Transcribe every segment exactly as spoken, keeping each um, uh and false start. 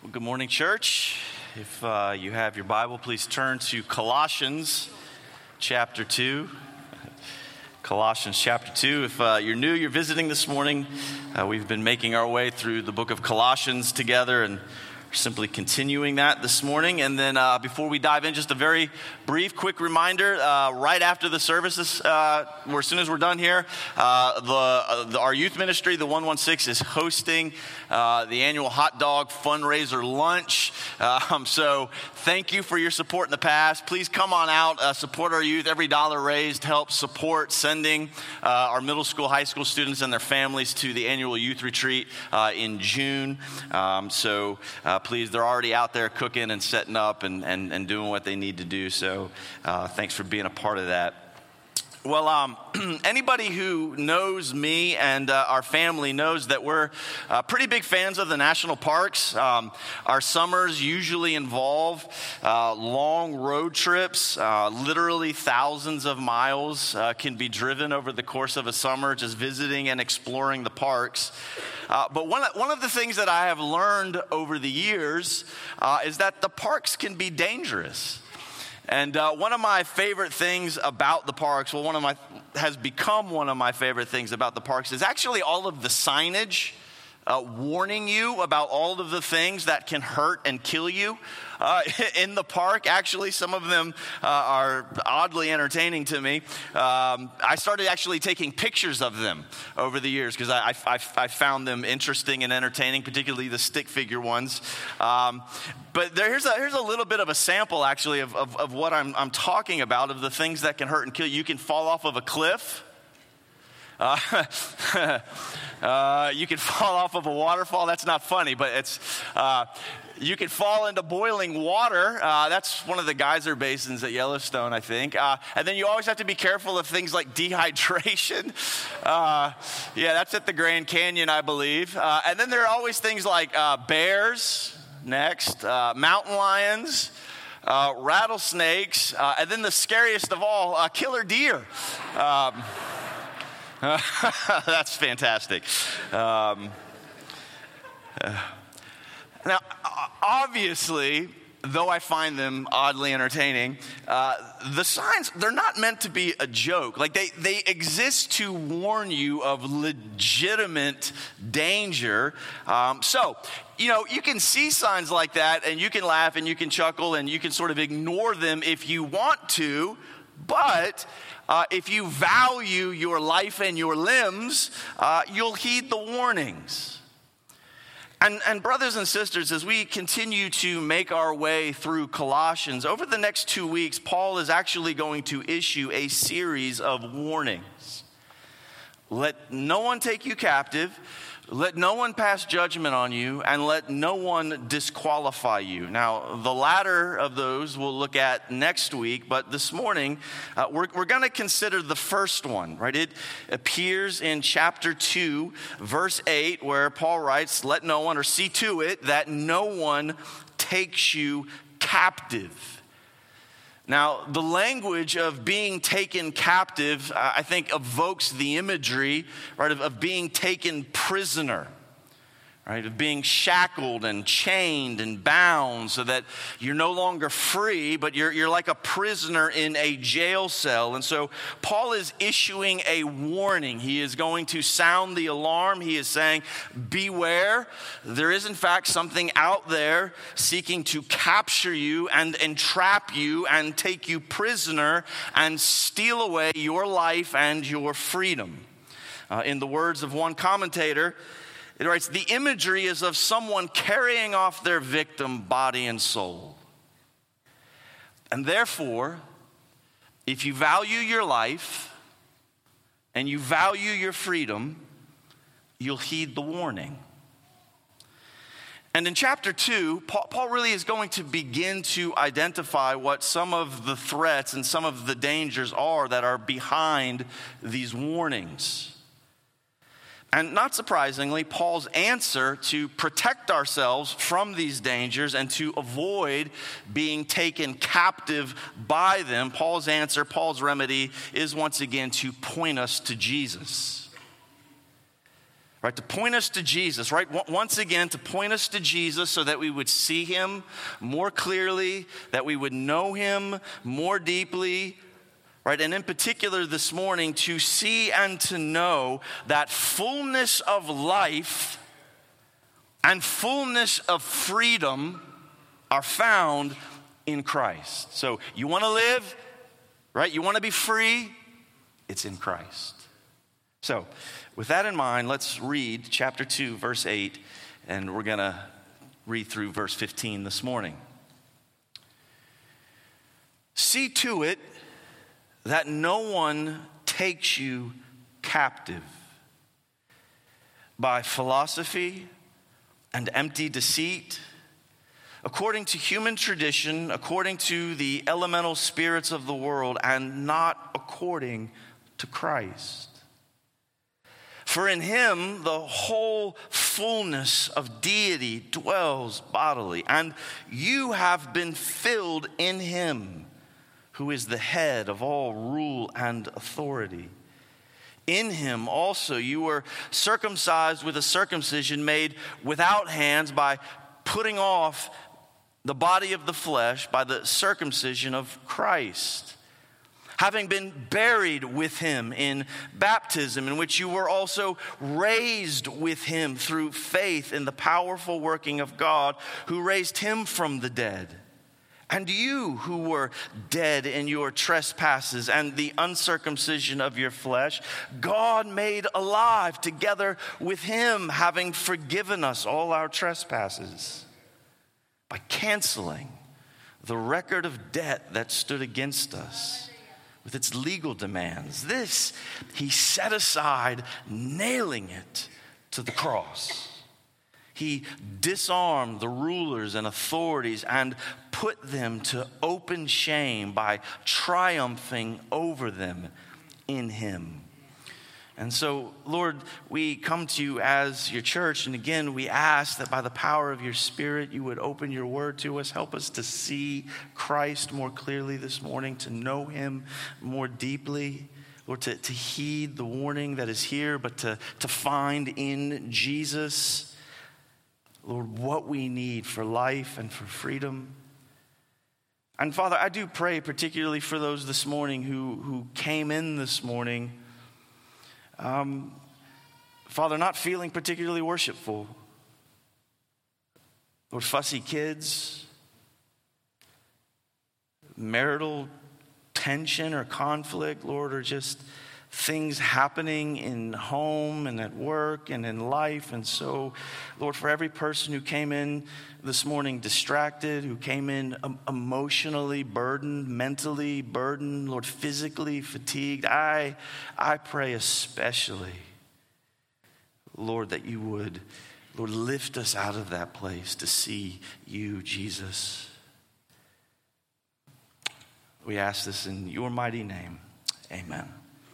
Well, good morning, church. If uh, you have your Bible, please turn to Colossians chapter two. Colossians chapter two. If uh, you're new, you're visiting this morning, uh, we've been making our way through the book of Colossians together and simply continuing that this morning. And then uh, before we dive in, just a very brief, quick reminder, uh, right after the services, uh, or as soon as we're done here, uh, the, uh, the our youth ministry, the one one six, is hosting uh, the annual hot dog fundraiser lunch. Um, so thank you for your support in the past. Please come on out, uh, support our youth. Every dollar raised helps support sending uh, our middle school, high school students and their families to the annual youth retreat uh, in June. Um, so uh, please, they're already out there cooking and setting up and, and, and doing what they need to do. So uh, thanks for being a part of that. Well, um, anybody who knows me and uh, our family knows that we're uh, pretty big fans of the national parks. Um, our summers usually involve uh, long road trips. Uh, literally thousands of miles uh, can be driven over the course of a summer, just visiting and exploring the parks. Uh, but one, one of the things that I have learned over the years uh, is that the parks can be dangerous. And uh, one of my favorite things about the parks, well, one of my, has become one of my favorite things about the parks is actually all of the signage uh, warning you about all of the things that can hurt and kill you uh, in the park. Actually, some of them uh, are oddly entertaining to me. Um, I started actually taking pictures of them over the years because I, I, I found them interesting and entertaining, particularly the stick figure ones. Um, but there, here's, a, here's a little bit of a sample, actually, of, of, of what I'm, I'm talking about, of the things that can hurt and kill you. You can fall off of a cliff. Uh, uh, you can fall off of a waterfall. That's not funny, but it's... Uh, You can fall into boiling water. Uh, that's one of the geyser basins at Yellowstone, I think. Uh, and then you always have to be careful of things like dehydration. Uh, yeah, that's at the Grand Canyon, I believe. Uh, and then there are always things like uh, bears, next, uh, mountain lions, uh, rattlesnakes, uh, and then the scariest of all, uh, killer deer. Um, that's fantastic. Um, uh, Now, obviously, though I find them oddly entertaining, uh, the signs, they're not meant to be a joke. Like, they, they exist to warn you of legitimate danger. Um, so, you know, you can see signs like that, and you can laugh, and you can chuckle, and you can sort of ignore them if you want to, but... Uh, if you value your life and your limbs, uh, you'll heed the warnings. And, and brothers and sisters, as we continue to make our way through Colossians, over the next two weeks, Paul is actually going to issue a series of warnings. Let no one take you captive. Let no one pass judgment on you, and let no one disqualify you. Now, the latter of those we'll look at next week, but this morning, uh, we're, we're going to consider the first one, right? It appears in chapter two, verse eight, where Paul writes, let no one, or see to it, that no one takes you captive. Now, the language of being taken captive, uh, I think, evokes the imagery, right, of, of being taken prisoner, right, of being shackled and chained and bound so that you're no longer free, but you're, you're like a prisoner in a jail cell. And so Paul is issuing a warning. He is going to sound the alarm. He is saying, beware, there is in fact something out there seeking to capture you and entrap you and take you prisoner and steal away your life and your freedom. Uh, in the words of one commentator, it writes, the imagery is of someone carrying off their victim, body and soul. And therefore, if you value your life and you value your freedom, you'll heed the warning. And in chapter two, Paul, Paul really is going to begin to identify what some of the threats and some of the dangers are that are behind these warnings. And not surprisingly, Paul's answer to protect ourselves from these dangers and to avoid being taken captive by them, Paul's answer, Paul's remedy is once again to point us to Jesus. right? To point us to Jesus, right? Once again, to point us to Jesus so that we would see him more clearly, that we would know him more deeply, right? And in particular this morning, to see and to know that fullness of life and fullness of freedom are found in Christ. So you want to live, right? You want to be free? It's in Christ. So with that in mind, let's read chapter two, verse eight, and we're going to read through verse fifteen this morning. See to it that no one takes you captive by philosophy and empty deceit, according to human tradition, according to the elemental spirits of the world, and not according to Christ. For in him the whole fullness of deity dwells bodily, and you have been filled in him, who is the head of all rule and authority. In him also you were circumcised with a circumcision made without hands, by putting off the body of the flesh by the circumcision of Christ, having been buried with him in baptism, in which you were also raised with him through faith in the powerful working of God, who raised him from the dead. And you who were dead in your trespasses and the uncircumcision of your flesh, God made alive together with him, having forgiven us all our trespasses, by canceling the record of debt that stood against us with its legal demands. This he set aside, nailing it to the cross. He disarmed the rulers and authorities and put them to open shame by triumphing over them in him. And so, Lord, we come to you as your church, and again, we ask that by the power of your Spirit, you would open your word to us. Help us to see Christ more clearly this morning, to know him more deeply. Lord, to, to heed the warning that is here, but to, to find in Jesus, Lord, what we need for life and for freedom. And Father, I do pray particularly for those this morning who, who came in this morning, um, Father, not feeling particularly worshipful. Lord, fussy kids, marital tension or conflict, Lord, or just things happening in home and at work and in life. And so, Lord, for every person who came in this morning distracted, who came in emotionally burdened, mentally burdened, Lord, physically fatigued, I, I pray especially, Lord, that you would, Lord, lift us out of that place to see you, Jesus. We ask this in your mighty name. Amen.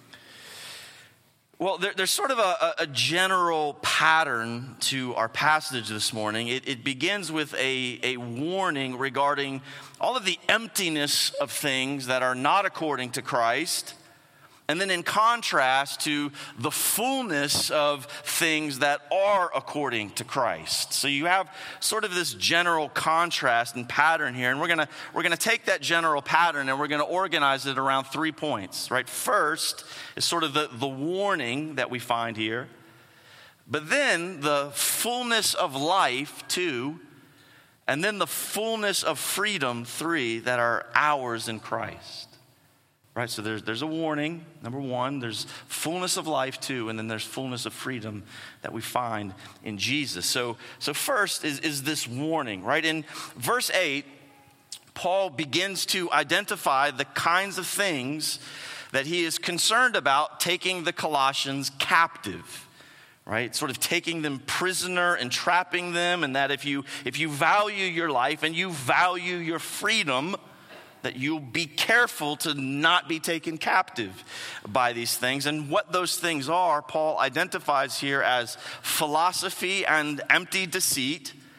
Well, there, there's sort of a, a general pattern to our passage this morning. It, it begins with a, a warning regarding all of the emptiness of things that are not according to Christ, and then in contrast to the fullness of things that are according to Christ. So you have sort of this general contrast and pattern here, and we're gonna we're gonna take that general pattern and we're gonna organize it around three points, right? First is sort of the, the warning that we find here, but then the fullness of life, two, and then the fullness of freedom, three, that are ours in Christ. Right, so there's, there's a warning, number one. There's fullness of life, two. And then there's fullness of freedom that we find in Jesus. So, so first is, is this warning, right? In verse eight, Paul begins to identify the kinds of things that he is concerned about taking the Colossians captive, right? Sort of taking them prisoner and trapping them. And that if you, if you value your life and you value your freedom, that you'll be careful to not be taken captive by these things. And what those things are, Paul identifies here as philosophy and empty deceit,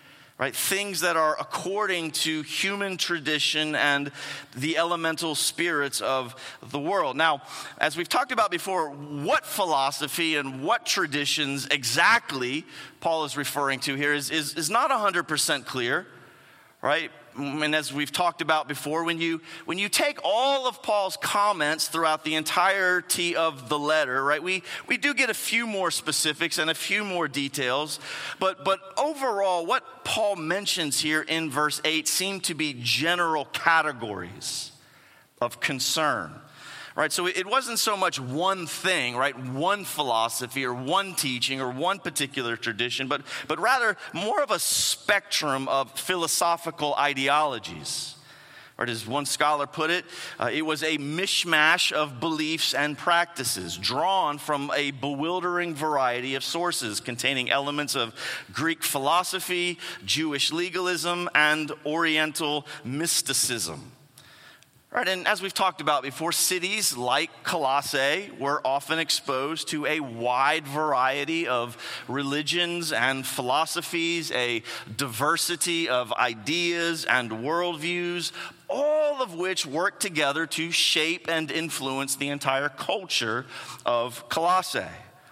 right? Things that are according to human tradition and the elemental spirits of the world. Now, as we've talked about before, what philosophy and what traditions exactly Paul is referring to here is, is, is not one hundred percent clear, right? And as we've talked about before, when you when you take all of Paul's comments throughout the entirety of the letter, right, we, we do get a few more specifics and a few more details. But, but overall, what Paul mentions here in verse eight seem to be general categories of concern. Right, so it wasn't so much one thing, right, one philosophy or one teaching or one particular tradition, but, but rather more of a spectrum of philosophical ideologies. Right, as one scholar put it, uh, it was a mishmash of beliefs and practices drawn from a bewildering variety of sources containing elements of Greek philosophy, Jewish legalism, and Oriental mysticism. Right, and as we've talked about before, cities like Colossae were often exposed to a wide variety of religions and philosophies, a diversity of ideas and worldviews, all of which work together to shape and influence the entire culture of Colossae.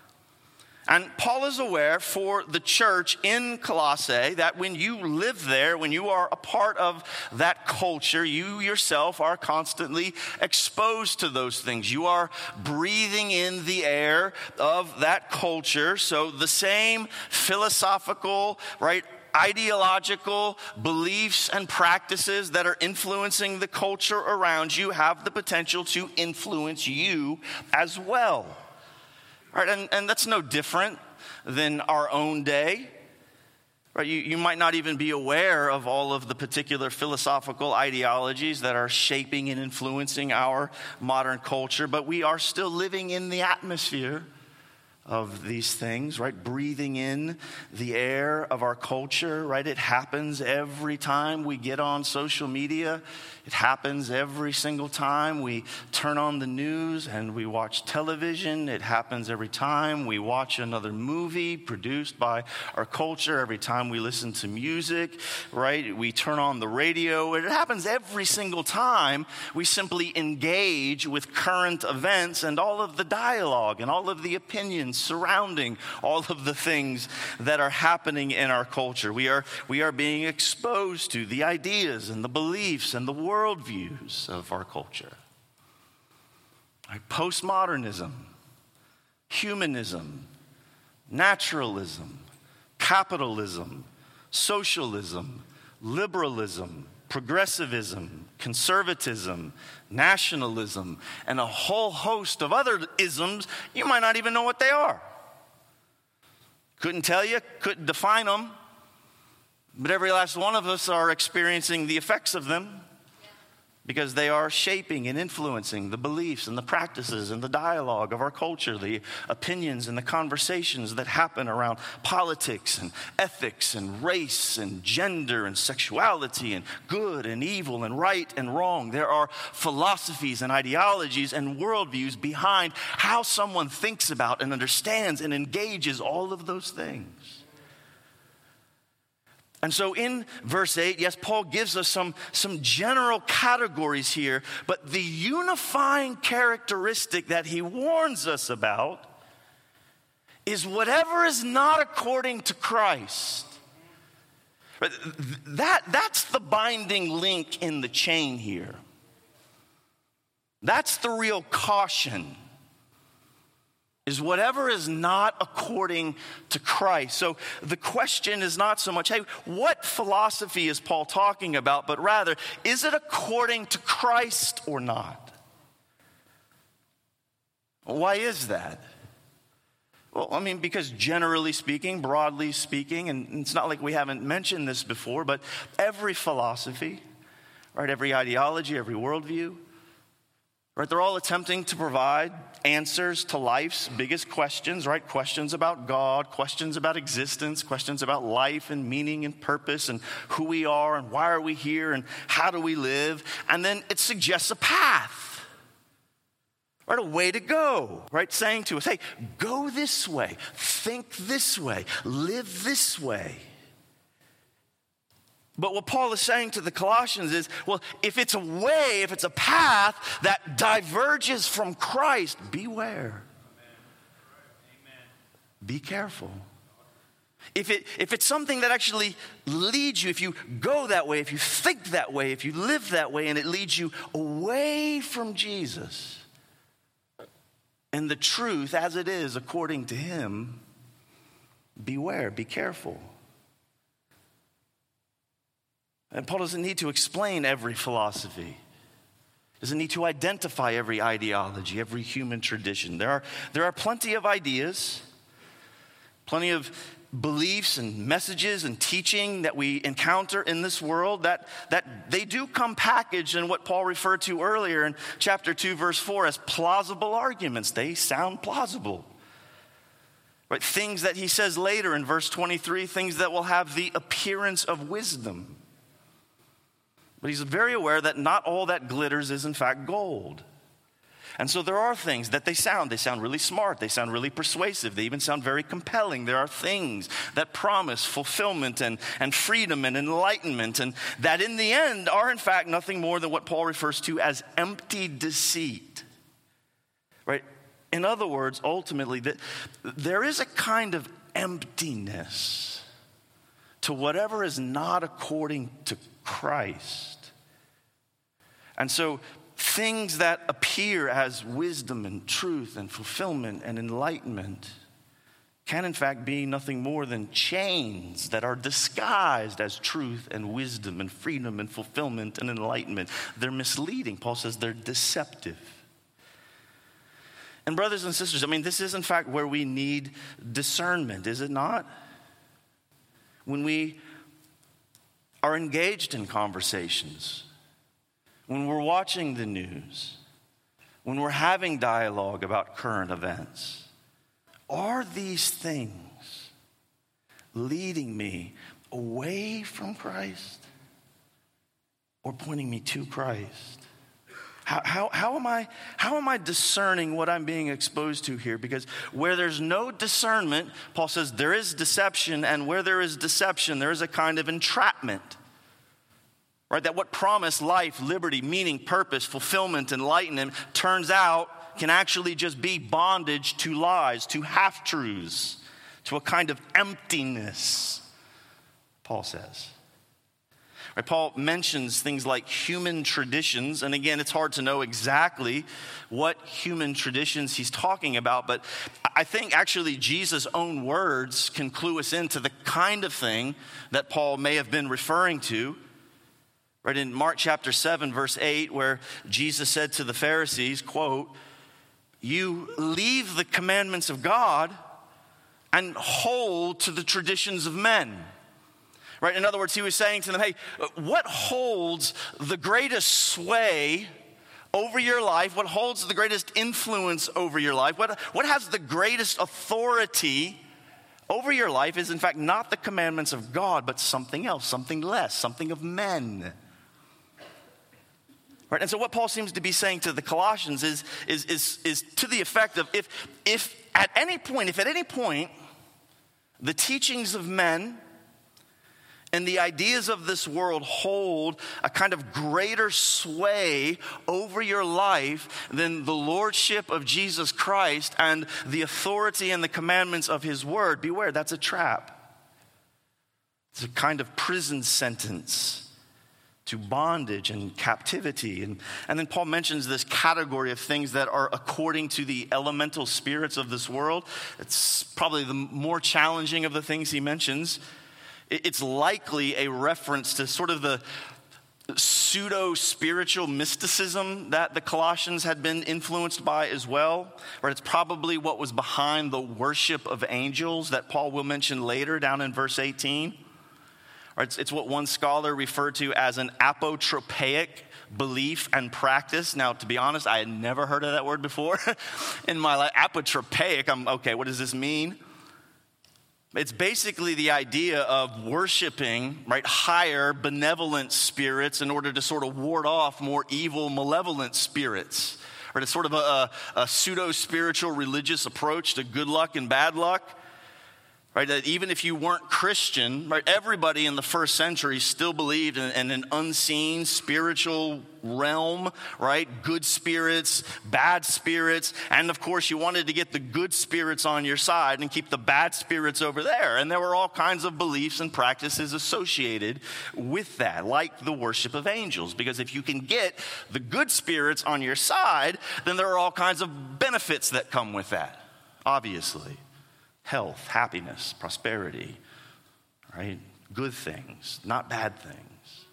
And Paul is aware for the church in Colossae that when you live there, when you are a part of that culture, you yourself are constantly exposed to those things. You are breathing in the air of that culture. So the same philosophical, right, ideological beliefs and practices that are influencing the culture around you have the potential to influence you as well. Right, and, and that's no different than our own day. Right, you, you might not even be aware of all of the particular philosophical ideologies that are shaping and influencing our modern culture, but we are still living in the atmosphere of these things, right? Breathing in the air of our culture, right? It happens every time we get on social media. It happens every single time we turn on the news and we watch television. It happens every time we watch another movie produced by our culture, every time we listen to music, right? We turn on the radio. It happens every single time we simply engage with current events and all of the dialogue and all of the opinions surrounding all of the things that are happening in our culture. We are, we are being exposed to the ideas and the beliefs and the worldviews of our culture. Like postmodernism, humanism, naturalism, capitalism, socialism, liberalism, progressivism, conservatism, nationalism, and a whole host of other isms you might not even know what they are. Couldn't tell you, couldn't define them, but every last one of us are experiencing the effects of them because they are shaping and influencing the beliefs and the practices and the dialogue of our culture, the opinions and the conversations that happen around politics and ethics and race and gender and sexuality and good and evil and right and wrong. There are philosophies and ideologies and worldviews behind how someone thinks about and understands and engages all of those things. And so in verse eight, yes, Paul gives us some, some general categories here, but the unifying characteristic that he warns us about is whatever is not according to Christ. That, that's the binding link in the chain here. That's the real caution. Is whatever is not according to Christ. So the question is not so much, hey, what philosophy is Paul talking about? But rather, is it according to Christ or not? Why is that? Well, I mean, because generally speaking, broadly speaking, and it's not like we haven't mentioned this before, but every philosophy, right, every ideology, every worldview, right, they're all attempting to provide answers to life's biggest questions, right? Questions about God, questions about existence, questions about life and meaning and purpose and who we are and why are we here and how do we live. And then it suggests a path, right? A way to go, right? Saying to us, hey, go this way, think this way, live this way. But what Paul is saying to the Colossians is, well, if it's a way, if it's a path that diverges from Christ, beware. Amen. Be careful. If it if it's something that actually leads you, if you go that way, if you think that way, if you live that way, and it leads you away from Jesus and the truth as it is according to him, beware, be careful. And Paul doesn't need to explain every philosophy. Doesn't need to identify every ideology, every human tradition. There are, there are plenty of ideas, plenty of beliefs and messages and teaching that we encounter in this world that, that they do come packaged in what Paul referred to earlier in chapter two, verse four as plausible arguments. They sound plausible. Right? Things that he says later in verse twenty-three, things that will have the appearance of wisdom. But he's very aware that not all that glitters is in fact gold. And so there are things that they sound, they sound really smart, they sound really persuasive, they even sound very compelling. There are things that promise fulfillment and, and freedom and enlightenment, and that in the end are in fact nothing more than what Paul refers to as empty deceit. Right? In other words, ultimately, that there is a kind of emptiness to whatever is not according to Christ. And so things that appear as wisdom and truth and fulfillment and enlightenment can in fact be nothing more than chains that are disguised as truth and wisdom and freedom and fulfillment and enlightenment. They're misleading. Paul says they're deceptive. And brothers and sisters, I mean, this is in fact where we need discernment, is it not? When we are engaged in conversations, when we're watching the news, when we're having dialogue about current events, are these things leading me away from Christ or pointing me to Christ? How, how, how am I, how am I discerning what I'm being exposed to here? Because where there's no discernment, Paul says there is deception, and where there is deception, there is a kind of entrapment. Right? That what promised life, liberty, meaning, purpose, fulfillment, enlightenment turns out can actually just be bondage to lies, to half-truths, to a kind of emptiness, Paul says. Right? Paul mentions things like human traditions, and again, it's hard to know exactly what human traditions he's talking about, but I think actually Jesus' own words can clue us into the kind of thing that Paul may have been referring to. Right, in Mark chapter seven, verse eight, where Jesus said to the Pharisees, quote, "You leave the commandments of God and hold to the traditions of men." Right, in other words, he was saying to them, hey, what holds the greatest sway over your life? What holds the greatest influence over your life? What, what has the greatest authority over your life is in fact not the commandments of God, but something else, something less, something of men. Right? And so what Paul seems to be saying to the Colossians is, is, is, is to the effect of if, if at any point, if at any point the teachings of men and the ideas of this world hold a kind of greater sway over your life than the lordship of Jesus Christ and the authority and the commandments of his word, beware, that's a trap. It's a kind of prison sentence to bondage and captivity. And, and then Paul mentions this category of things that are according to the elemental spirits of this world. It's probably the more challenging of the things he mentions. It's likely a reference to sort of the pseudo-spiritual mysticism that the Colossians had been influenced by as well. Right? It's probably what was behind the worship of angels that Paul will mention later down in verse eighteen. Right? It's, it's what one scholar referred to as an apotropaic belief and practice. Now, to be honest, I had never heard of that word before in my life. Apotropaic, I'm okay, what does this mean? It's basically the idea of worshiping, right, higher benevolent spirits in order to sort of ward off more evil, malevolent spirits. Right? It's sort of a, a, a pseudo-spiritual religious approach to good luck and bad luck. Right, that even if you weren't Christian, right, everybody in the first century still believed in, in an unseen spiritual realm, right? Good spirits, bad spirits, and of course you wanted to get the good spirits on your side and keep the bad spirits over there. And there were all kinds of beliefs and practices associated with that, like the worship of angels. Because if you can get the good spirits on your side, then there are all kinds of benefits that come with that, obviously. Health, happiness, prosperity, right? Good things, not bad things.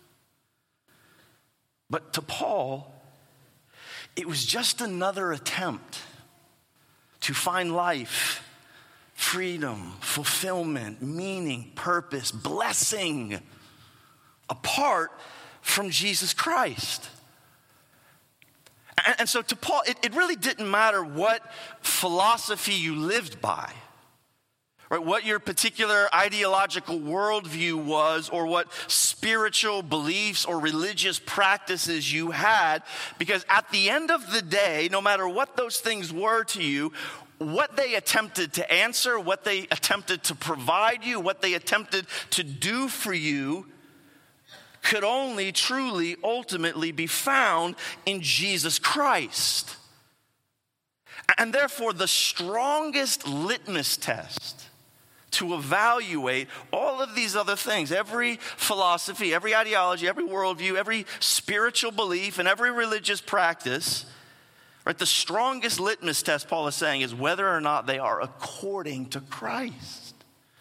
But to Paul, it was just another attempt to find life, freedom, fulfillment, meaning, purpose, blessing apart from Jesus Christ. And, and so to Paul, it, it really didn't matter what philosophy you lived by. Right, what your particular ideological worldview was, or what spiritual beliefs or religious practices you had, because at the end of the day, no matter what those things were to you, what they attempted to answer, what they attempted to provide you, what they attempted to do for you, could only truly, ultimately be found in Jesus Christ. And therefore, the strongest litmus test to evaluate all of these other things, every philosophy, every ideology, every worldview, every spiritual belief, and every religious practice, right? The strongest litmus test, Paul is saying, is whether or not they are according to Christ.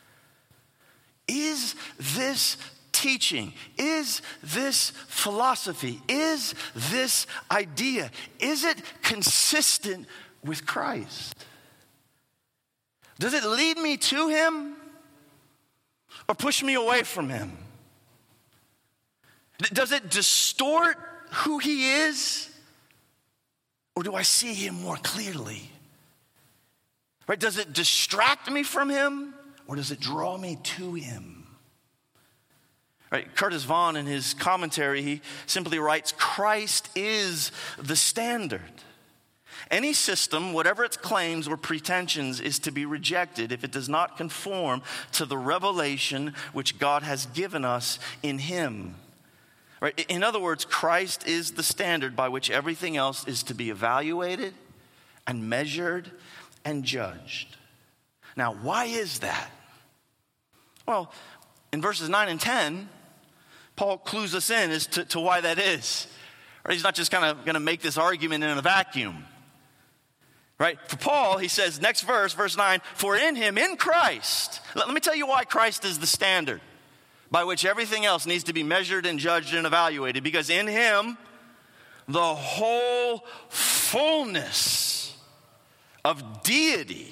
Is this teaching, is this philosophy, is this idea, is it consistent with Christ? Does it lead me to him or push me away from him? Does it distort who he is, or do I see him more clearly? Right? Does it distract me from him, or does it draw me to him? Right? Curtis Vaughan, in his commentary, he simply writes, Christ is the standard. Any system, whatever its claims or pretensions, is to be rejected if it does not conform to the revelation which God has given us in him. Right? In other words, Christ is the standard by which everything else is to be evaluated and measured and judged. Now, why is that? Well, in verses nine and ten, Paul clues us in as to, to why that is. Right? He's not just kind of going to make this argument in a vacuum. Right? For Paul, he says, next verse, verse nine, for in him, in Christ, let, let me tell you why Christ is the standard by which everything else needs to be measured and judged and evaluated. Because in him, the whole fullness of deity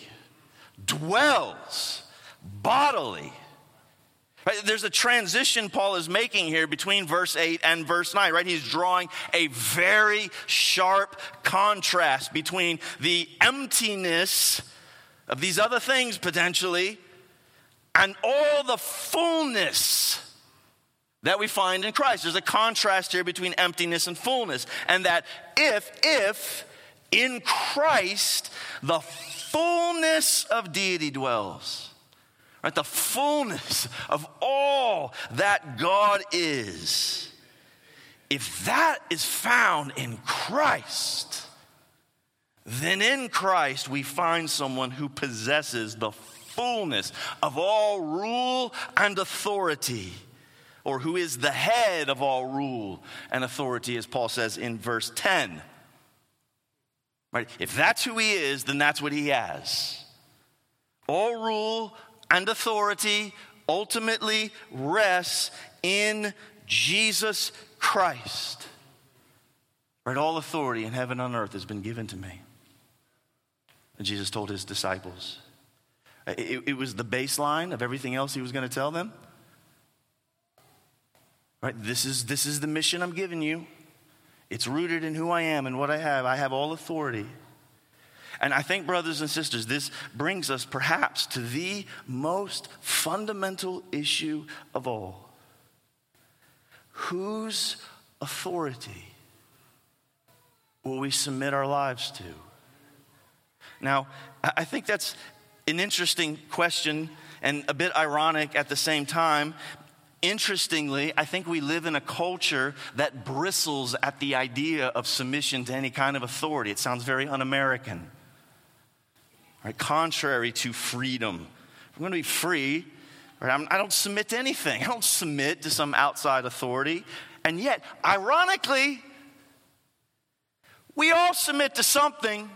dwells bodily. Right? There's a transition Paul is making here between verse eight and verse nine, right? He's drawing a very sharp contrast between the emptiness of these other things potentially and all the fullness that we find in Christ. There's a contrast here between emptiness and fullness. And that if, if in Christ the fullness of deity dwells, right, the fullness of all that God is, if that is found in Christ, then in Christ we find someone who possesses the fullness of all rule and authority, or who is the head of all rule and authority, as Paul says in verse ten. Right? If that's who he is, then that's what he has. All rule and authority ultimately rests in Jesus Christ. Right? All authority in heaven and on earth has been given to me. And Jesus told his disciples. It, it was the baseline of everything else he was going to tell them. Right? This is, this is the mission I'm giving you. It's rooted in who I am and what I have. I have all authority. And I think, brothers and sisters, this brings us perhaps to the most fundamental issue of all. Whose authority will we submit our lives to? Now, I think that's an interesting question and a bit ironic at the same time. Interestingly, I think we live in a culture that bristles at the idea of submission to any kind of authority. It sounds very un-American, right? Contrary to freedom. If I'm going to be free, right, I'm, I don't submit to anything. I don't submit to some outside authority. And yet, ironically, we all submit to something.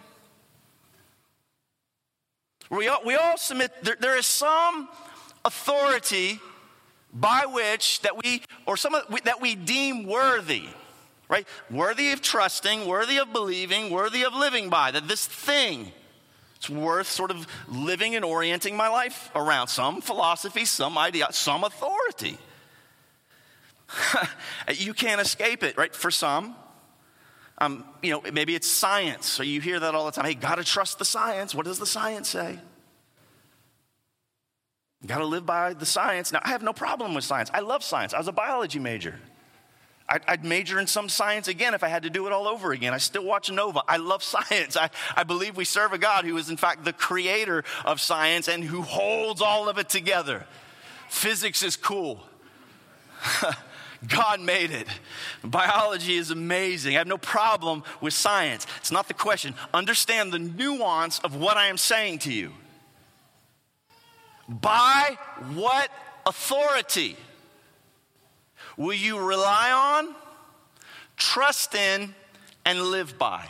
We all, we all submit. There, there is some authority by which that we, or some of, that we deem worthy, right? Worthy of trusting, worthy of believing, worthy of living by. That this thing, it's worth sort of living and orienting my life around. Some philosophy, some idea, some authority. You can't escape it, right? For some, um, you know, maybe it's science. So you hear that all the time. Hey, gotta trust the science. What does the science say? Got to live by the science. Now, I have no problem with science. I love science. I was a biology major. I'd, I'd major in some science again if I had to do it all over again. I still watch Nova. I love science. I, I believe we serve a God who is, in fact, the creator of science and who holds all of it together. Physics is cool. God made it. Biology is amazing. I have no problem with science. It's not the question. Understand the nuance of what I am saying to you. By what authority will you rely on, trust in, and live by?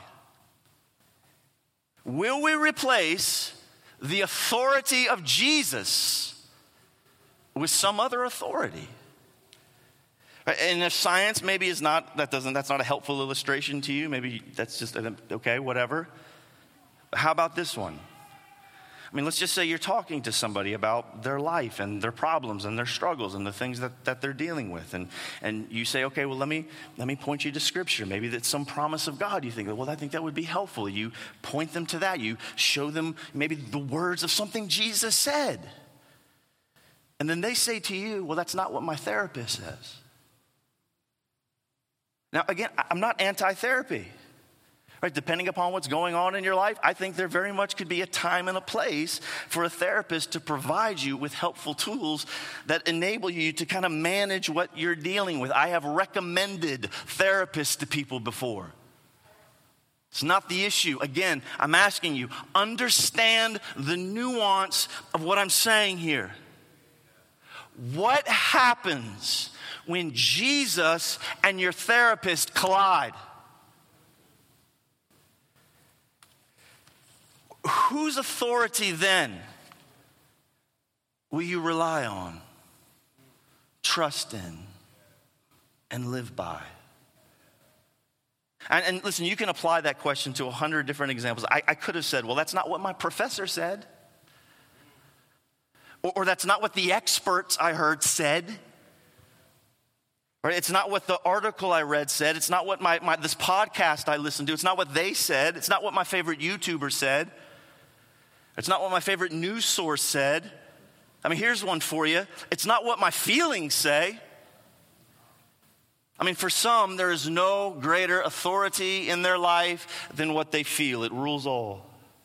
Will we replace the authority of Jesus with some other authority? And if science maybe is not, that doesn't, that's not a helpful illustration to you, maybe that's just, okay, whatever. How about this one? I mean, let's just say you're talking to somebody about their life and their problems and their struggles and the things that, that they're dealing with. And, and you say, okay, well, let me let me point you to Scripture. Maybe that's some promise of God. You think, well, I think that would be helpful. You point them to that. You show them maybe the words of something Jesus said. And then they say to you, well, that's not what my therapist says. Now, again, I'm not anti-therapy. Right, depending upon what's going on in your life, I think there very much could be a time and a place for a therapist to provide you with helpful tools that enable you to kind of manage what you're dealing with. I have recommended therapists to people before. It's not the issue. Again, I'm asking you, understand the nuance of what I'm saying here. What happens when Jesus and your therapist collide? Whose authority then will you rely on, trust in, and live by? And, and listen, you can apply that question to a hundred different examples. I, I could have said, well, that's not what my professor said. Or, or that's not what the experts I heard said. Right? It's not what the article I read said. It's not what my, my this podcast I listened to. It's not what they said. It's not what my favorite YouTuber said. It's not what my favorite news source said. I mean, here's one for you. It's not what my feelings say. I mean, for some, there is no greater authority in their life than what they feel. It rules all.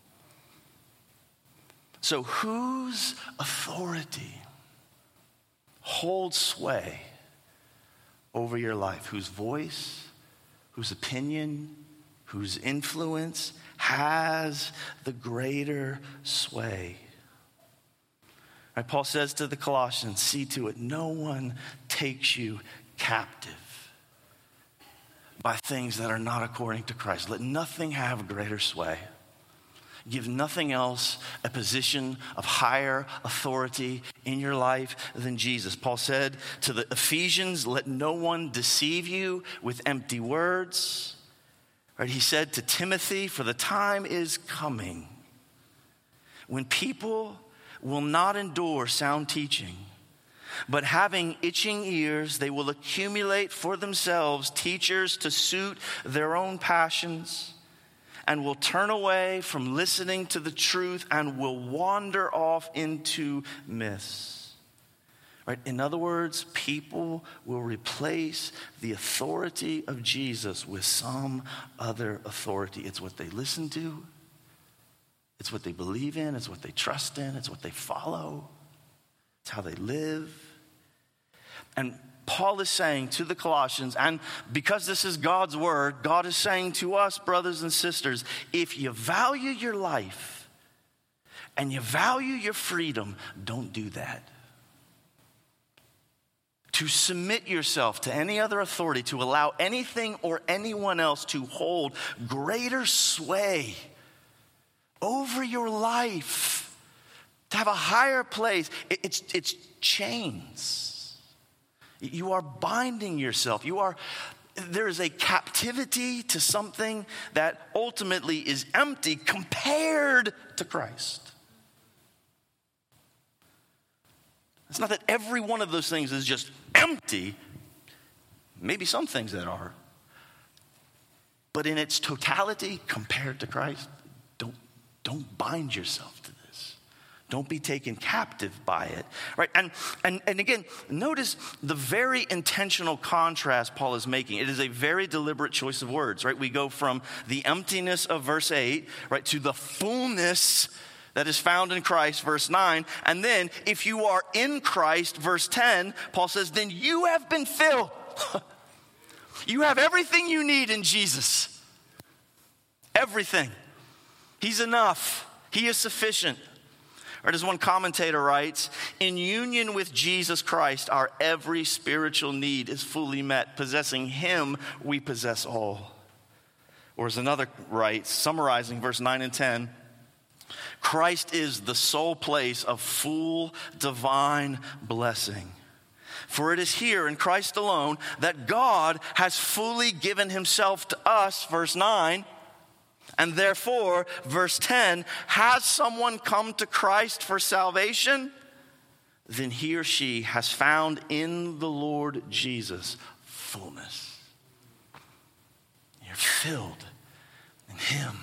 So whose authority holds sway over your life? Whose voice, whose opinion, whose influence has the greater sway? Right, Paul says to the Colossians, see to it, no one takes you captive by things that are not according to Christ. Let nothing have greater sway. Give nothing else a position of higher authority in your life than Jesus. Paul said to the Ephesians, let no one deceive you with empty words. Right, he said to Timothy, for the time is coming when people will not endure sound teaching, but having itching ears, they will accumulate for themselves teachers to suit their own passions, and will turn away from listening to the truth and will wander off into myths. Right? In other words, people will replace the authority of Jesus with some other authority. It's what they listen to. It's what they believe in. It's what they trust in. It's what they follow. It's how they live. And Paul is saying to the Colossians, and because this is God's word, God is saying to us, brothers and sisters, if you value your life and you value your freedom, don't do that. To submit yourself to any other authority, to allow anything or anyone else to hold greater sway over your life, to have a higher place, it's, it's chains. You are binding yourself. You are, there is a captivity to something that ultimately is empty compared to Christ. It's not that every one of those things is just empty. Maybe some things that are. But in its totality, compared to Christ, don't, don't bind yourself to this. Don't be taken captive by it, right? And, and, and again, notice the very intentional contrast Paul is making. It is a very deliberate choice of words, right? We go from the emptiness of verse eight, right, to the fullness that is found in Christ, verse nine. And then, if you are in Christ, verse ten, Paul says, then you have been filled. You have everything you need in Jesus. Everything. He's enough. He is sufficient. Or as one commentator writes, in union with Jesus Christ, our every spiritual need is fully met. Possessing him, we possess all. Or as another writes, summarizing verse nine and ten, Christ is the sole place of full divine blessing. For it is here in Christ alone that God has fully given himself to us, verse nine. And therefore, verse ten, has someone come to Christ for salvation? Then he or she has found in the Lord Jesus fullness. You're filled in him.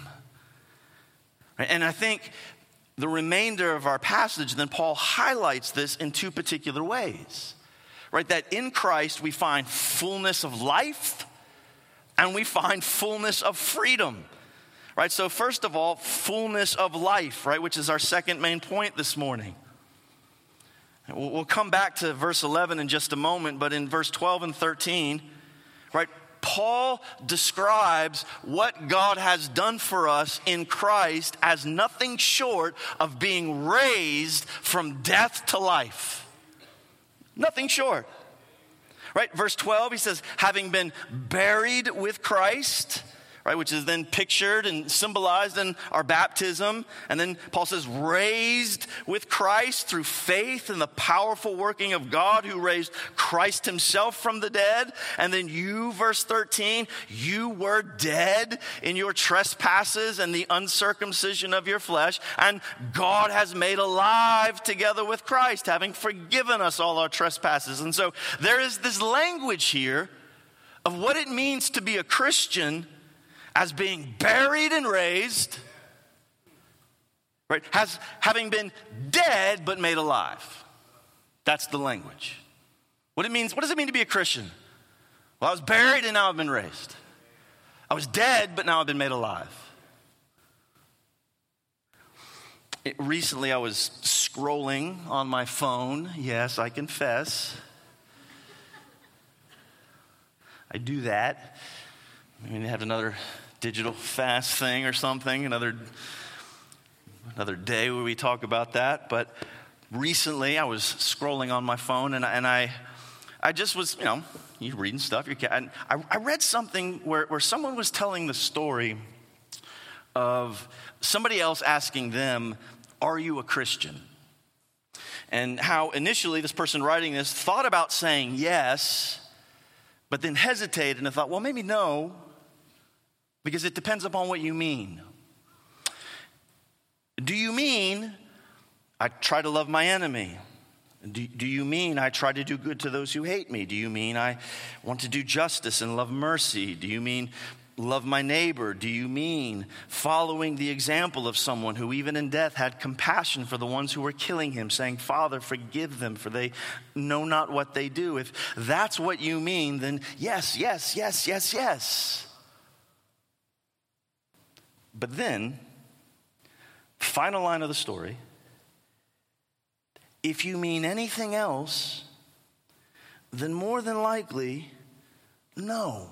And I think the remainder of our passage, then Paul highlights this in two particular ways. Right? That in Christ we find fullness of life and we find fullness of freedom. Right, so first of all, fullness of life, right, which is our second main point this morning. We'll come back to verse eleven in just a moment, but in verse twelve and thirteen, right, Paul describes what God has done for us in Christ as nothing short of being raised from death to life. Nothing short. Right, verse twelve, he says, having been buried with Christ, right, which is then pictured and symbolized in our baptism. And then Paul says, raised with Christ through faith in the powerful working of God who raised Christ himself from the dead. And then you, verse thirteen, you were dead in your trespasses and the uncircumcision of your flesh. And God has made alive together with Christ, having forgiven us all our trespasses. And so there is this language here of what it means to be a Christian as being buried and raised, right? Has having been dead but made alive. That's the language. What it means, what does it mean to be a Christian? Well, I was buried and now I've been raised. I was dead, but now I've been made alive. It, recently I was scrolling on my phone. Yes, I confess. I do that. I mean, have another digital fast thing or something, another another day where we talk about that. But recently, I was scrolling on my phone, and I, and I, I just was, you know, you reading stuff. You can, and I, I read something where, where someone was telling the story of somebody else asking them, "Are you a Christian?" And how initially this person writing this thought about saying yes, but then hesitated and thought, well, maybe no. Because it depends upon what you mean. Do you mean I try to love my enemy? Do, do you mean I try to do good to those who hate me? Do you mean I want to do justice and love mercy? Do you mean love my neighbor? Do you mean following the example of someone who even in death had compassion for the ones who were killing him, saying, Father, forgive them, for they know not what they do? If that's what you mean, then yes, yes, yes, yes, yes. But then, final line of the story, if you mean anything else, then more than likely, no.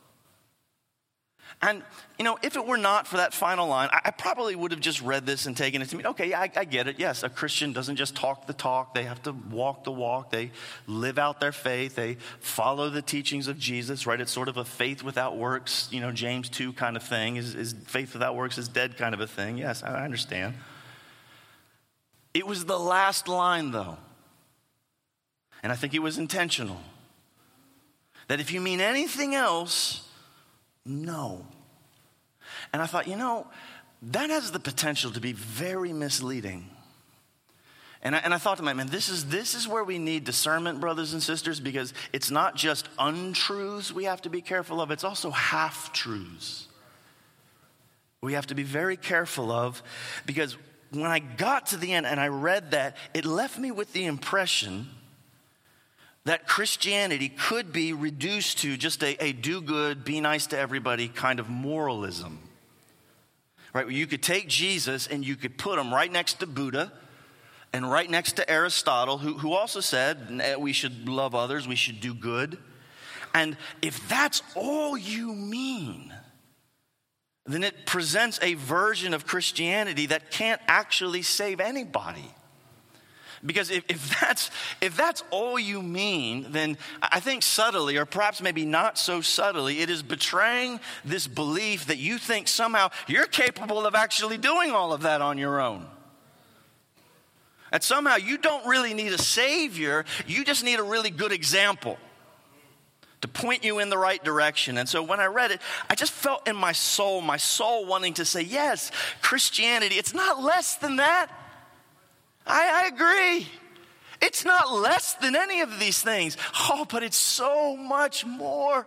And, you know, if it were not for that final line, I, I probably would have just read this and taken it to mean, okay, yeah, I, I get it. Yes, a Christian doesn't just talk the talk. They have to walk the walk. They live out their faith. They follow the teachings of Jesus, right? It's sort of a faith without works, you know, James two kind of thing. Is, is faith without works is dead kind of a thing. Yes, I understand. It was the last line, though. And I think it was intentional. That if you mean anything else, no. And I thought, you know, that has the potential to be very misleading. And I, and I thought to myself, man, this is, this is where we need discernment, brothers and sisters, because it's not just untruths we have to be careful of, it's also half-truths. We have to be very careful of, because when I got to the end and I read that, it left me with the impression that Christianity could be reduced to just a, a do-good, be nice to everybody kind of moralism. Right? Where you could take Jesus and you could put him right next to Buddha and right next to Aristotle, who, who also said we should love others, we should do good. And if that's all you mean, then it presents a version of Christianity that can't actually save anybody. Because if, if that's if that's all you mean, then I think subtly, or perhaps maybe not so subtly, it is betraying this belief that you think somehow you're capable of actually doing all of that on your own. That somehow you don't really need a savior, you just need a really good example to point you in the right direction. And so when I read it, I just felt in my soul, my soul wanting to say, yes, Christianity, it's not less than that. I, I agree. It's not less than any of these things. Oh, but it's so much more.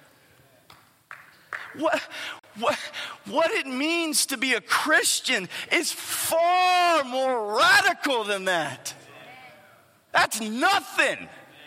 What, what, what it means to be a Christian is far more radical than that. That's nothing.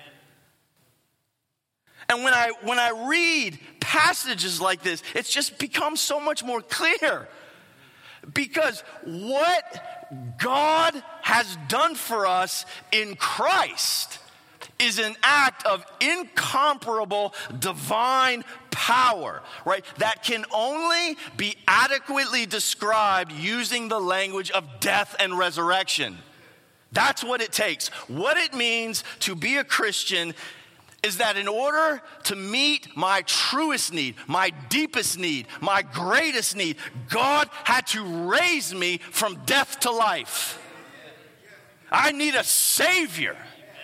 And when I when I read passages like this, it's just become so much more clear. Because what God has done for us in Christ is an act of incomparable divine power, right? That can only be adequately described using the language of death and resurrection. That's what it takes. What it means to be a Christian is that in order to meet my truest need, my deepest need, my greatest need, God had to raise me from death to life. I need a Savior.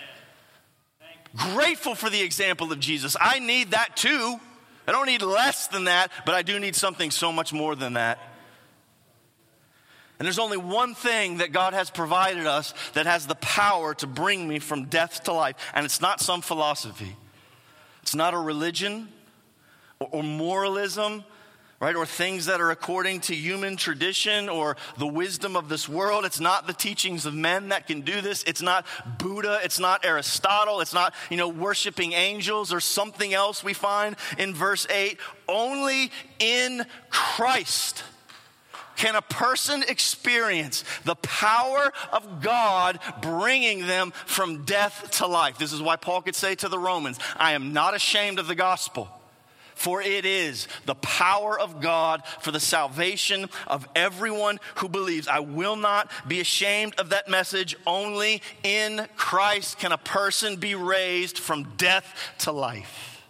Grateful for the example of Jesus. I need that too. I don't need less than that, but I do need something so much more than that. And there's only one thing that God has provided us that has the power to bring me from death to life. And it's not some philosophy. It's not a religion or, or moralism, right? Or things that are according to human tradition or the wisdom of this world. It's not the teachings of men that can do this. It's not Buddha. It's not Aristotle. It's not, you know, worshiping angels or something else we find in verse eight. Only in Christ can a person experience the power of God bringing them from death to life. This is why Paul could say to the Romans, I am not ashamed of the gospel, for it is the power of God for the salvation of everyone who believes. I will not be ashamed of that message. Only in Christ can a person be raised from death to life.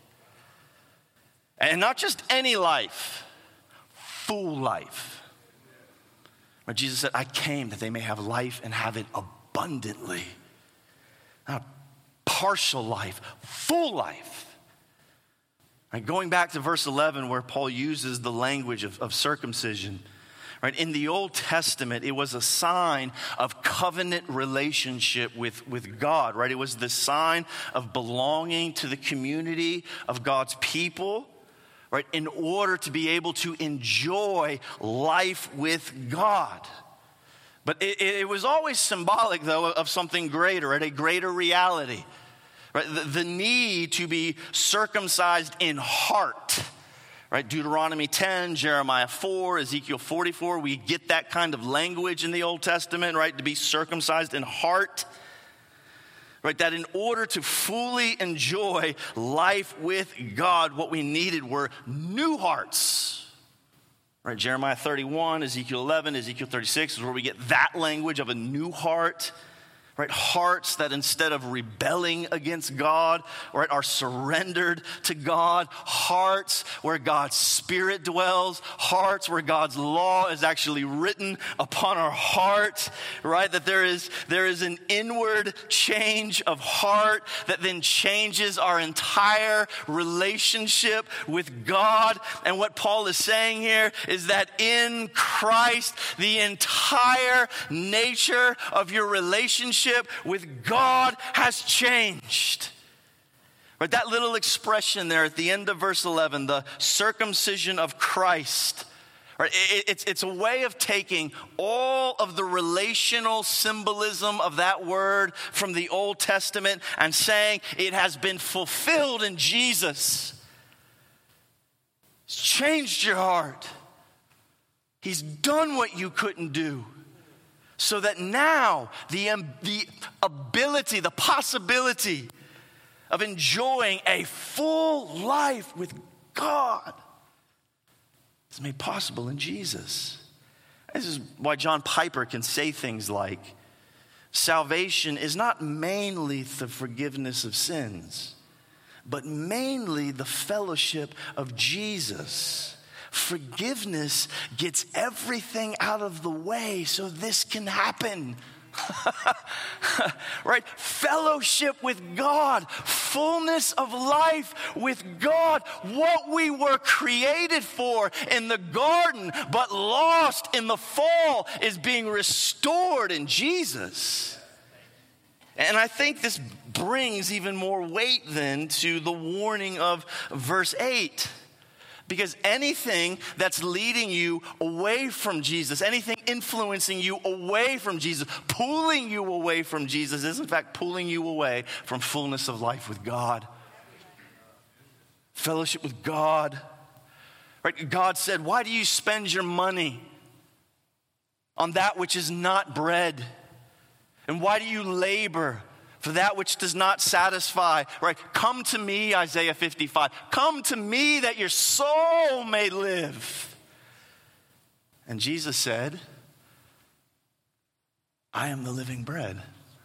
And not just any life, full life. Where Jesus said, I came that they may have life and have it abundantly. Not a partial life, full life. Right, going back to verse eleven where Paul uses the language of, of circumcision. Right, in the Old Testament, it was a sign of covenant relationship with, with God. Right? It was the sign of belonging to the community of God's people. Right, in order to be able to enjoy life with God. But it, it was always symbolic, though, of something greater, right? A greater reality. Right? The, the need to be circumcised in heart. Right? Deuteronomy ten, Jeremiah four, Ezekiel forty-four. We get that kind of language in the Old Testament, right? To be circumcised in heart. Right, that in order to fully enjoy life with God, what we needed were new hearts. Right, Jeremiah thirty-one, Ezekiel eleven, Ezekiel thirty-six is where we get that language of a new heart. Right, hearts that instead of rebelling against God, right, are surrendered to God. Hearts where God's Spirit dwells. Hearts where God's law is actually written upon our heart. Right, that there is there is an inward change of heart that then changes our entire relationship with God. And what Paul is saying here is that in Christ, the entire nature of your relationship with God has changed. Right, that little expression there at the end of verse eleven, the circumcision of Christ. Right, it, it's, it's a way of taking all of the relational symbolism of that word from the Old Testament and saying it has been fulfilled in Jesus. He's changed your heart. He's done what you couldn't do. So that now the, um, the ability, the possibility of enjoying a full life with God is made possible in Jesus. This is why John Piper can say things like, salvation is not mainly the forgiveness of sins, but mainly the fellowship of Jesus. Forgiveness gets everything out of the way so this can happen. Right? Fellowship with God, fullness of life with God, what we were created for in the garden but lost in the fall is being restored in Jesus. And I think this brings even more weight then to the warning of verse eight. Because anything that's leading you away from Jesus, anything influencing you away from Jesus, pulling you away from Jesus, is in fact pulling you away from fullness of life with God. Fellowship with God. Right? God said, why do you spend your money on that which is not bread? And why do you labor for that which does not satisfy? Right? Come to me, Isaiah fifty-five. Come to me that your soul may live. And Jesus said, I am the living bread.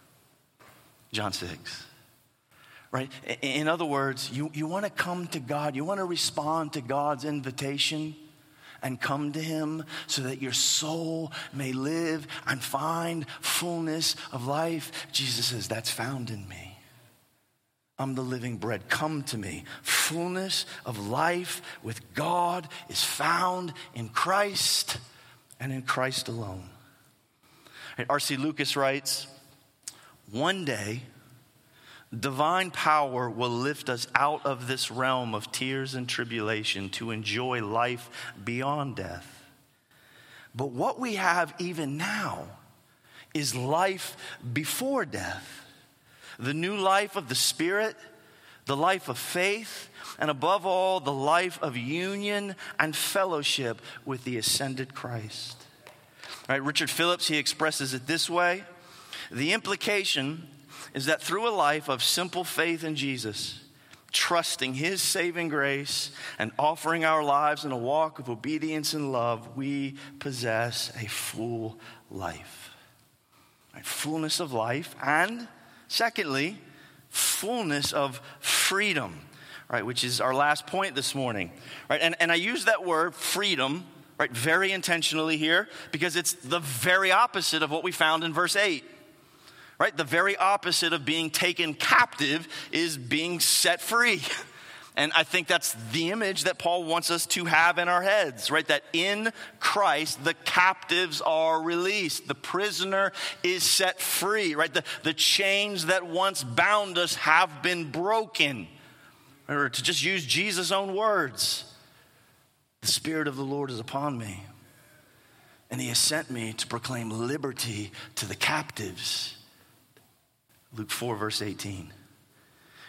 John six. Right? In other words, you, you want to come to God, you want to respond to God's invitation and come to him so that your soul may live and find fullness of life. Jesus says, that's found in me. I'm the living bread. Come to me. Fullness of life with God is found in Christ and in Christ alone. R C Lucas writes, one day, divine power will lift us out of this realm of tears and tribulation to enjoy life beyond death. But what we have even now is life before death. The new life of the Spirit, the life of faith, and above all, the life of union and fellowship with the ascended Christ. All right, Richard Phillips, he expresses it this way. The implication is that through a life of simple faith in Jesus, trusting his saving grace and offering our lives in a walk of obedience and love, we possess a full life. Right? Fullness of life, and secondly, fullness of freedom, right? Which is our last point this morning, right? And, and I use that word freedom, right, very intentionally here because it's the very opposite of what we found in verse eight. Right? The very opposite of being taken captive is being set free. And I think that's the image that Paul wants us to have in our heads, right? That in Christ, the captives are released. The prisoner is set free, right? The, the chains that once bound us have been broken. Or to just use Jesus' own words, the Spirit of the Lord is upon me, and he has sent me to proclaim liberty to the captives. Luke four, verse eighteen.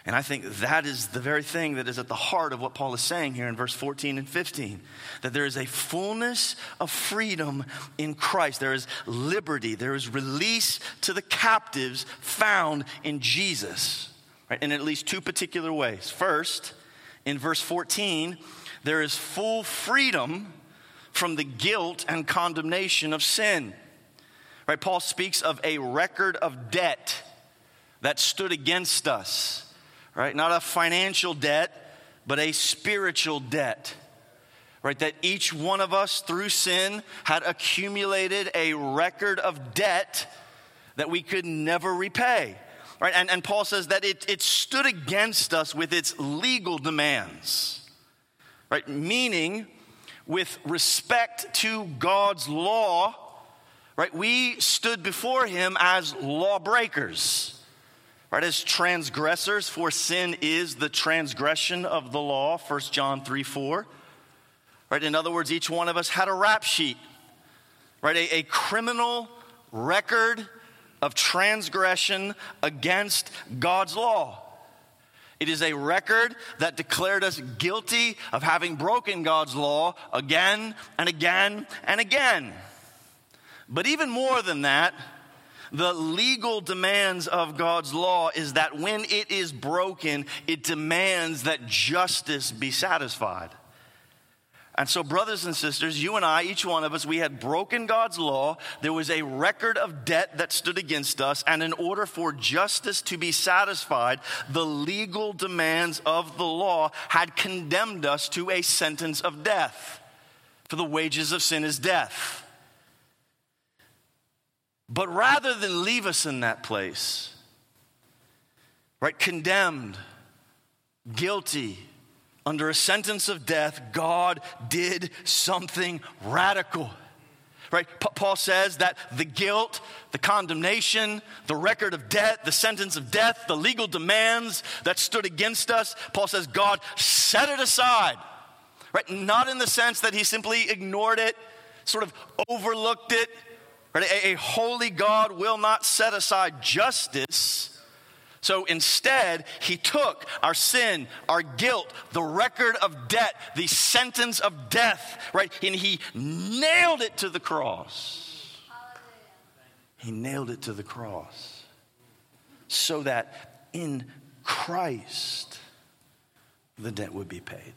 And I think that is the very thing that is at the heart of what Paul is saying here in verse fourteen and fifteen. That there is a fullness of freedom in Christ. There is liberty. There is release to the captives found in Jesus. Right? In at least two particular ways. First, in verse fourteen, there is full freedom from the guilt and condemnation of sin. Right? Paul speaks of a record of debt that stood against us. Right? Not a financial debt, but a spiritual debt. Right? That each one of us through sin had accumulated a record of debt that we could never repay. Right? And, and Paul says that it, it stood against us with its legal demands. Right? Meaning, with respect to God's law, right, we stood before him as lawbreakers. Right, as transgressors, for sin is the transgression of the law, First John three four. Right, in other words, each one of us had a rap sheet, right, a, a criminal record of transgression against God's law. It is a record that declared us guilty of having broken God's law again and again and again. But even more than that, the legal demands of God's law is that when it is broken, it demands that justice be satisfied. And so, brothers and sisters, you and I, each one of us, we had broken God's law. There was a record of debt that stood against us. And in order for justice to be satisfied, the legal demands of the law had condemned us to a sentence of death. For the wages of sin is death. But rather than leave us in that place, right, condemned, guilty, under a sentence of death, God did something radical. Right? P- Paul says that the guilt, the condemnation, the record of debt, the sentence of death, the legal demands that stood against us, Paul says God set it aside. Right? Not in the sense that he simply ignored it, sort of overlooked it. Right? A, a holy God will not set aside justice. So instead, he took our sin, our guilt, the record of debt, the sentence of death, right? And he nailed it to the cross. He nailed it to the cross. So that in Christ, the debt would be paid.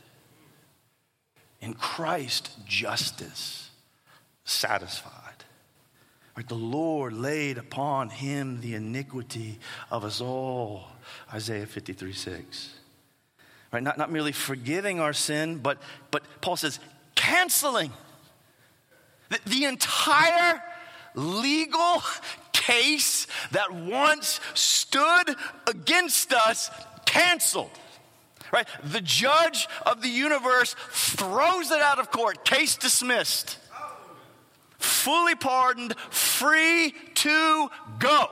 In Christ, justice satisfied. Right, the Lord laid upon him the iniquity of us all. Isaiah fifty-three six. Right, not, not merely forgiving our sin, but, but Paul says canceling. The, the entire legal case that once stood against us, canceled. Right? The judge of the universe throws it out of court, case dismissed. Fully pardoned, free to go.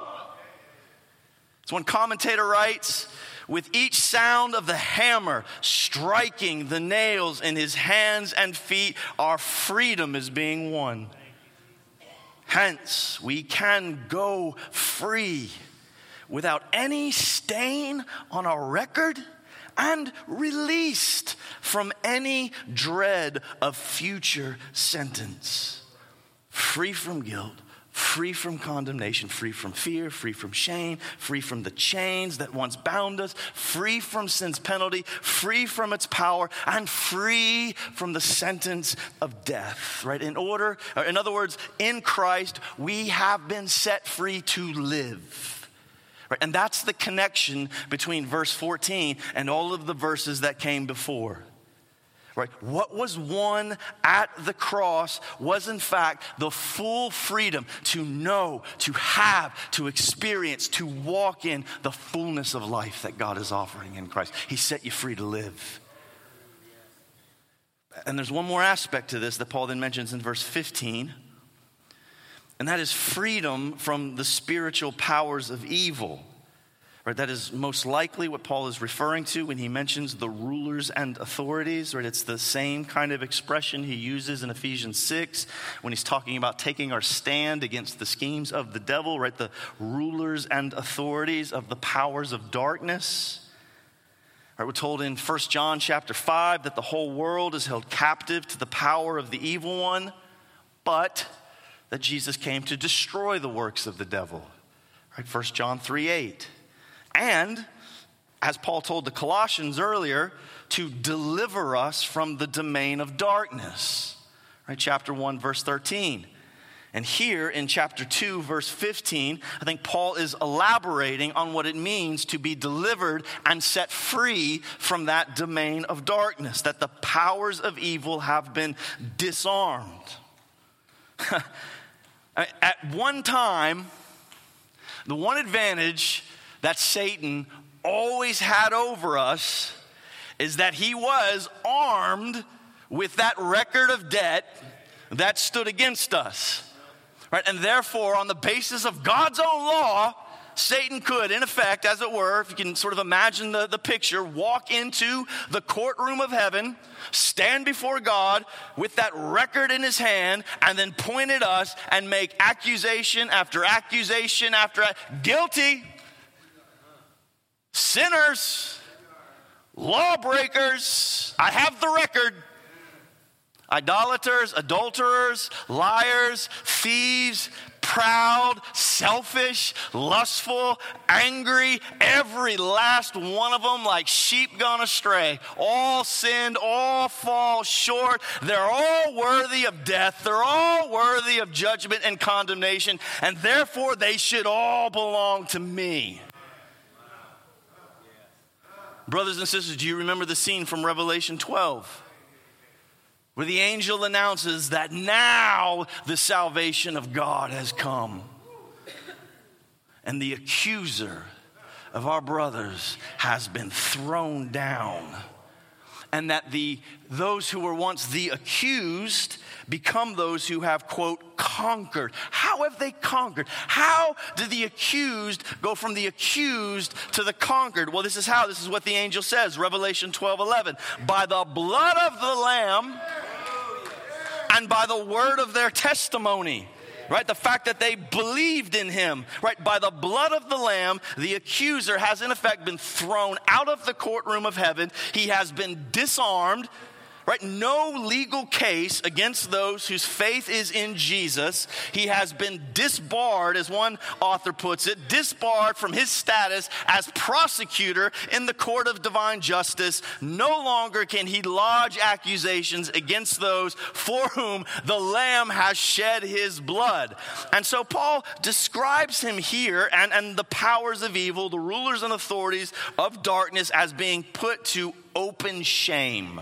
As one commentator writes, with each sound of the hammer striking the nails in his hands and feet, our freedom is being won. Hence, we can go free without any stain on our record and released from any dread of future sentence. Free from guilt, free from condemnation, free from fear, free from shame, free from the chains that once bound us, free from sin's penalty, free from its power, and free from the sentence of death, right? In order, in other words, in Christ, we have been set free to live. Right? And that's the connection between verse fourteen and all of the verses that came before. Right? What was won at the cross was in fact the full freedom to know, to have, to experience, to walk in the fullness of life that God is offering in Christ. He set you free to live. And there's one more aspect to this that Paul then mentions in verse fifteen, and that is freedom from the spiritual powers of evil. Right, that is most likely what Paul is referring to when he mentions the rulers and authorities. Right, it's the same kind of expression he uses in Ephesians six when he's talking about taking our stand against the schemes of the devil. Right, the rulers and authorities of the powers of darkness. Right, we're told in First John chapter five that the whole world is held captive to the power of the evil one, but that Jesus came to destroy the works of the devil. Right, First John three eight. And, as Paul told the Colossians earlier, to deliver us from the domain of darkness. Right, chapter one, verse thirteen. And here in chapter two, verse fifteen, I think Paul is elaborating on what it means to be delivered and set free from that domain of darkness, that the powers of evil have been disarmed. At one time, the one advantage that Satan always had over us is that he was armed with that record of debt that stood against us. Right? And therefore, on the basis of God's own law, Satan could, in effect, as it were, if you can sort of imagine the, the picture, walk into the courtroom of heaven, stand before God with that record in his hand, and then point at us and make accusation after accusation after guilty, sinners, lawbreakers. I have the record. Idolaters, adulterers, liars, thieves, proud, selfish, lustful, angry, every last one of them like sheep gone astray. All sinned, all fall short. They're all worthy of death. They're all worthy of judgment and condemnation, and therefore they should all belong to me. Brothers and sisters, do you remember the scene from Revelation twelve? Where the angel announces that now the salvation of God has come. And the accuser of our brothers has been thrown down. And that the those who were once the accused become those who have, quote, conquered. How have they conquered? How did the accused go from the accused to the conquered? Well, this is how. This is what the angel says, Revelation twelve eleven. By the blood of the Lamb and by the word of their testimony. Right? The fact that they believed in him. Right? By the blood of the Lamb, the accuser has in effect been thrown out of the courtroom of heaven. He has been disarmed. Right? No legal case against those whose faith is in Jesus. He has been disbarred, as one author puts it, disbarred from his status as prosecutor in the court of divine justice. No longer can he lodge accusations against those for whom the Lamb has shed his blood. And so Paul describes him here and, and the powers of evil, the rulers and authorities of darkness, as being put to open shame.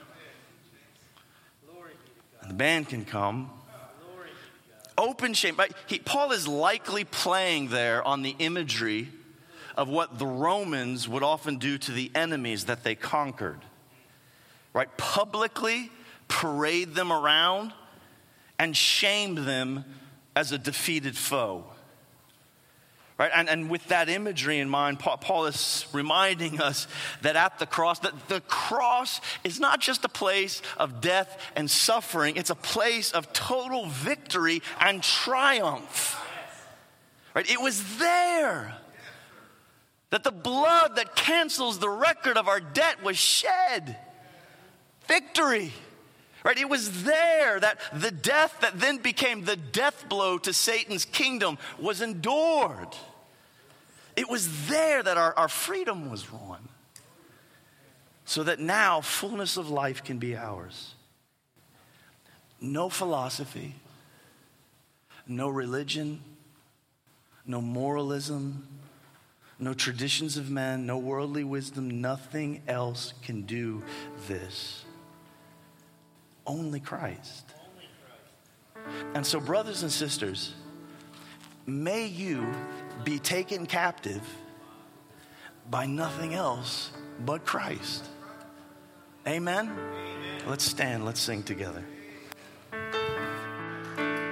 The band can come. Open shame. But he, Paul is likely playing there on the imagery of what the Romans would often do to the enemies that they conquered. Right? Publicly parade them around and shame them as a defeated foe. Right? And, and with that imagery in mind, Paul is reminding us that at the cross, that the cross is not just a place of death and suffering. It's a place of total victory and triumph. Right? It was there that the blood that cancels the record of our debt was shed. Victory. Right? It was there that the death that then became the death blow to Satan's kingdom was endured. It was there that our, our freedom was won. So that now fullness of life can be ours. No philosophy, no religion, no moralism, no traditions of men, no worldly wisdom, nothing else can do this. Only Christ. And so, brothers and sisters, may you be taken captive by nothing else but Christ. Amen? Amen. Let's stand, let's sing together.